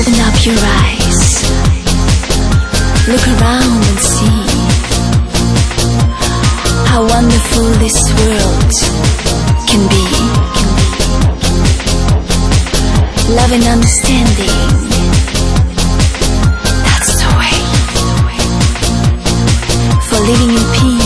Open up your eyes, look around and see how wonderful this world can be. Love and understanding, that's the way for living in peace.